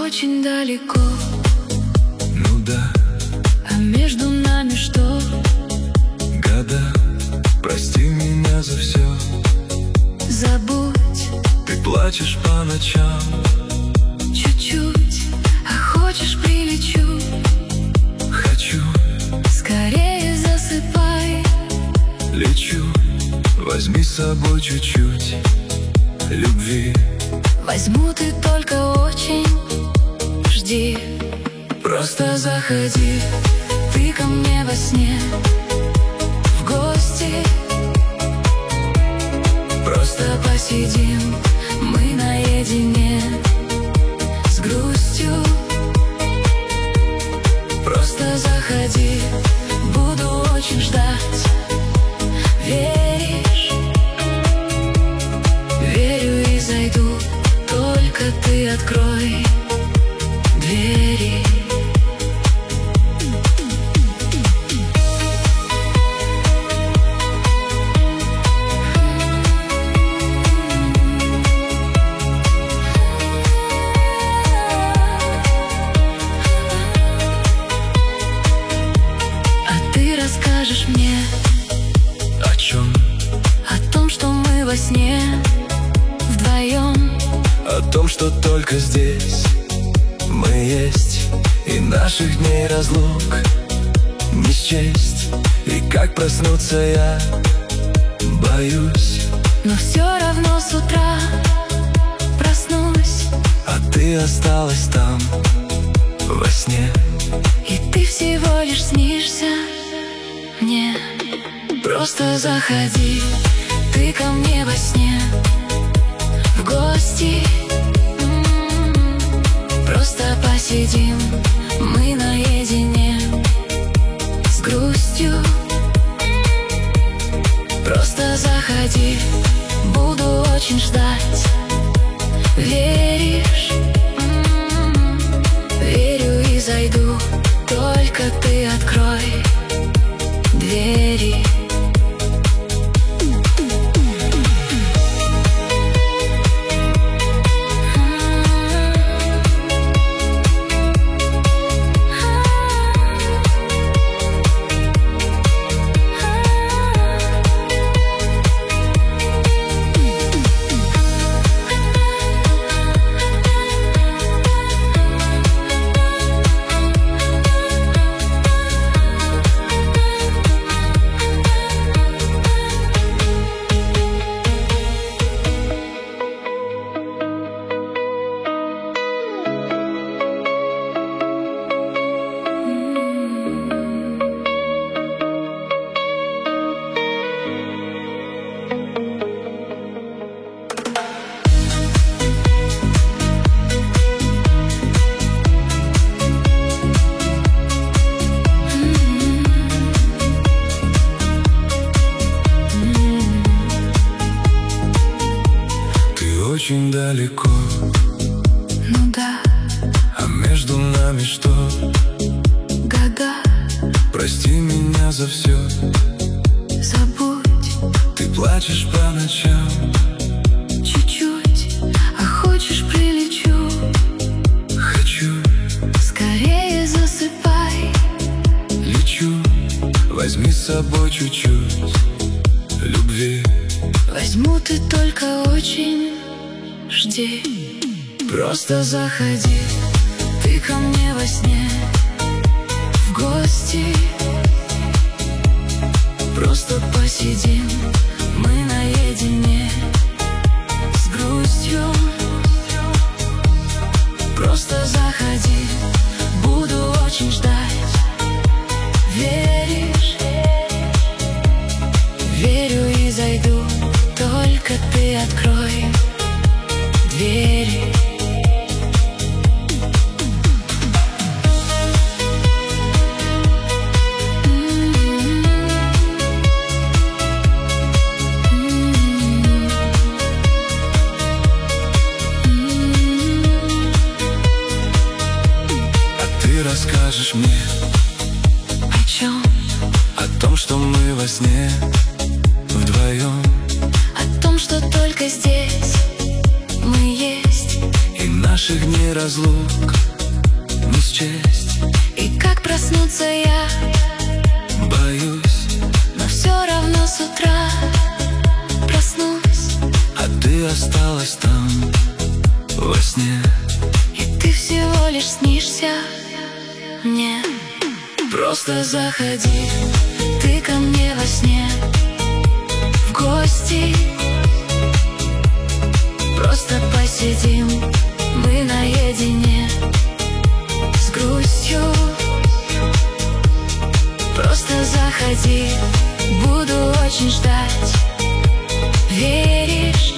очень далеко. Ну да. А между нами что? Года. Прости меня за все. Забудь. Ты плачешь по ночам. Чуть-чуть. А хочешь, прилечу? Хочу. Скорее засыпай. Лечу. Возьми с собой чуть-чуть любви. Возьму, ты только очень жди. Просто заходи ты ко мне во сне в гости. Просто посидим мы наедине с грустью. Просто заходи, буду очень ждать. Веришь? Верю и зайду, только ты открой двери. Расскажешь мне о чем? О том, что мы во сне вдвоем. О том, что только здесь мы есть, и наших дней разлук не счесть. И как проснуться я боюсь, но все равно с утра проснусь, а ты осталась там во сне. и ты всего лишь снишься мне. Просто заходи ты ко мне во сне в гости. Просто посидим мы наедине с грустью. Просто заходи, буду очень ждать. Веришь? Верю и зайду, только ты открой двери. Очень далеко. Ну да. А между нами что? Года. Прости меня за все. Забудь. Ты плачешь по ночам. Чуть-чуть. А хочешь, прилечу? Хочу. Скорее засыпай. Лечу. Возьми с собой чуть-чуть любви. Возьму, ты только очень жди. Просто заходи ты ко мне во сне в гости. Просто посидим мы наедине с грустью. Просто заходи, буду очень ждать. Веришь? Верю и зайду, только ты открой двери. А ты расскажешь мне О чем? о том, что мы во сне вдвоем, О том, что только здесь мы есть, и Наших дней разлук не счесть. И как проснуться я Боюсь, но все равно с утра проснусь, а ты осталась там во сне. и ты всего лишь снишься мне. Просто Заходи ты ко мне во сне в гости. Просто посидим мы наедине с грустью. Просто заходи, буду очень ждать. Веришь?